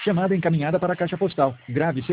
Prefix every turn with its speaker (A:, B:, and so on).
A: Chamada encaminhada para a caixa postal. Grave seu